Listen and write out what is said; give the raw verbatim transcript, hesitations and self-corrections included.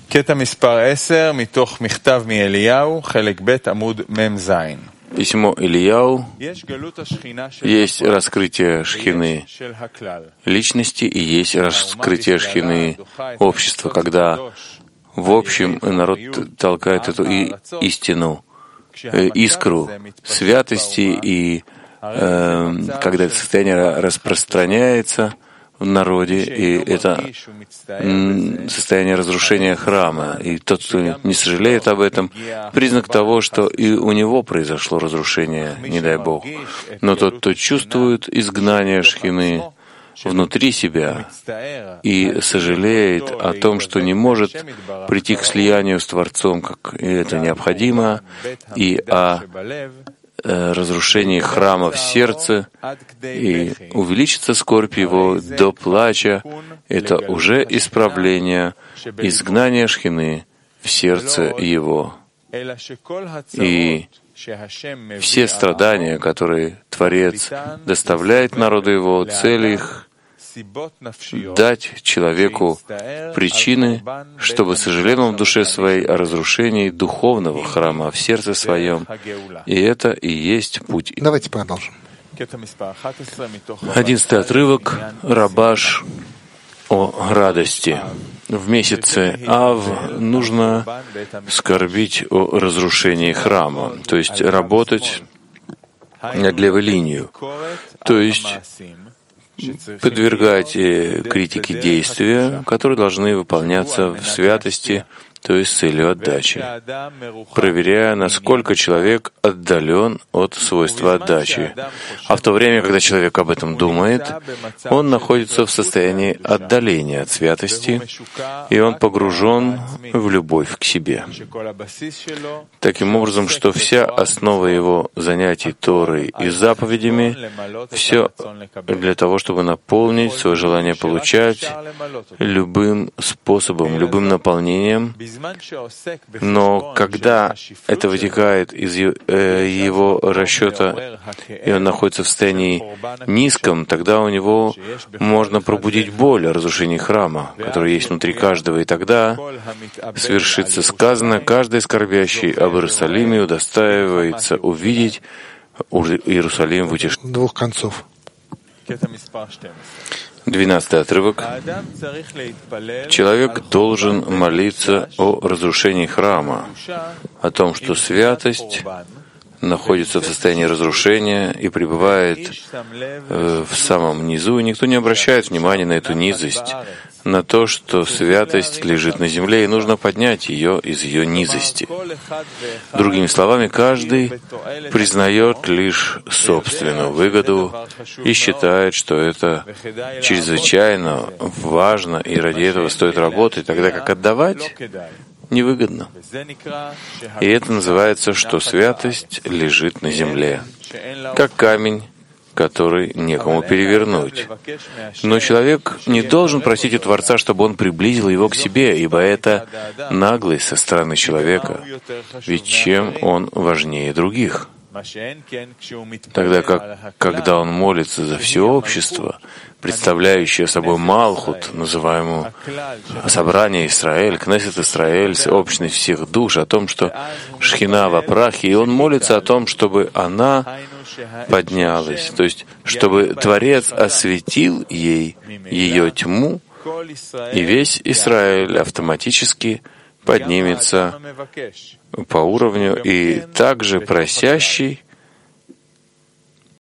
Письмо Ильяу. Есть раскрытие шхины личности и есть раскрытие шхины общества, когда в общем народ толкает эту и истину, э, искру святости, и э, когда это состояние распространяется в народе, и это состояние разрушения храма. И тот, кто не сожалеет об этом, признак того, что и у него произошло разрушение, не дай Бог. Но тот, кто чувствует изгнание шхины внутри себя и сожалеет о том, что не может прийти к слиянию с Творцом, как это необходимо, и о разрушении храма в сердце, и увеличится скорбь его до плача, это уже исправление, изгнание шхины в сердце его. И все страдания, которые Творец доставляет народу его, цель их дать человеку причины, чтобы сожалел в душе своей о разрушении духовного храма в сердце своем. И это и есть путь. Давайте продолжим. Одиннадцатый отрывок. Рабаш о радости. В месяце Ав нужно скорбить о разрушении храма, то есть работать над левой линией, то есть подвергать критике действия, которые должны выполняться в святости, то есть с целью отдачи, проверяя, насколько человек отдален от свойства отдачи. А в то время, когда человек об этом думает, он находится в состоянии отдаления от святости, и он погружен в любовь к себе. Таким образом, что вся основа его занятий Торой и заповедями — все для того, чтобы наполнить свое желание получать любым способом, любым наполнением. Но когда это вытекает из его расчета, и он находится в состоянии низком, тогда у него можно пробудить боль о разрушении храма, который есть внутри каждого, и тогда свершится сказано: каждый скорбящий об Иерусалиме удостаивается увидеть Иерусалим в утешении. Двух концов. Двенадцатый отрывок. Человек должен молиться о разрушении храма, о том, что святость находится в состоянии разрушения и пребывает э, в самом низу, и никто не обращает внимания на эту низость, на то, что святость лежит на земле, и нужно поднять ее из ее низости. Другими словами, каждый признает лишь собственную выгоду и считает, что это чрезвычайно важно, и ради этого стоит работать, тогда как отдавать невыгодно. И это называется, что святость лежит на земле, как камень, который некому перевернуть. Но человек не должен просить у Творца, чтобы он приблизил его к себе, ибо это наглость со стороны человека, ведь чем он важнее других? Тогда как, когда он молится за все общество, представляющее собой Малхут, называемую собрание Исраэль, Кнессет Исраэль, общность всех душ, о том, что Шхина во прахе, и он молится о том, чтобы она поднялась, то есть чтобы Творец осветил ей ее тьму, и весь Израиль автоматически поднимется по уровню, и также просящий